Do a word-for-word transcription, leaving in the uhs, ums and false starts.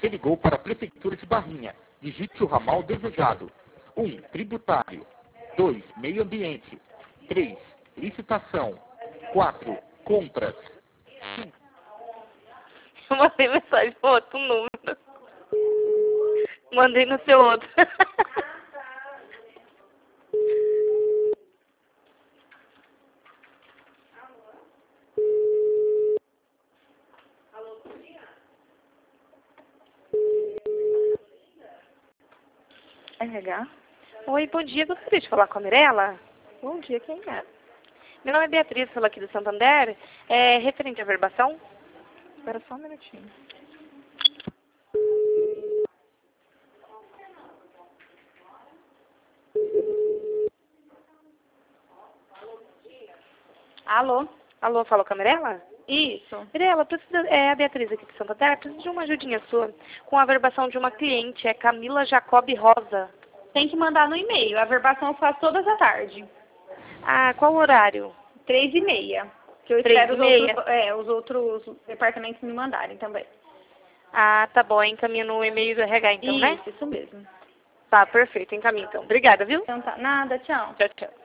Você ligou para a Prefeitura de Barrinha. Digite o ramal desejado. um. Tributário. dois. Meio ambiente. três. Licitação. quatro. Compras. Eu mandei mensagem no outro número. Mandei no seu outro. R H? Oi, bom dia. Gostaria de falar com a Mirella? Bom dia, quem é? Meu nome é Beatriz, falo aqui do Santander. É referente à verbação? Espera só um minutinho. Alô? Alô, falou com a Mirella? Isso. Mirella, precisa, é a Beatriz aqui do Santander. Preciso de uma ajudinha sua com a verbação de uma cliente. É Camila Jacob Rosa. Tem que mandar no e-mail. A verbação eu faço todas à tarde. Ah, qual horário? Três e meia. Que eu Três espero e os meia. outros, é, os outros departamentos me mandarem também. Ah, tá bom. Encaminho no e-mail do R H, então, isso, né? Isso mesmo. Tá, perfeito. Encaminho, então. Obrigada, viu? Então tá. Nada, tchau. Tchau, tchau.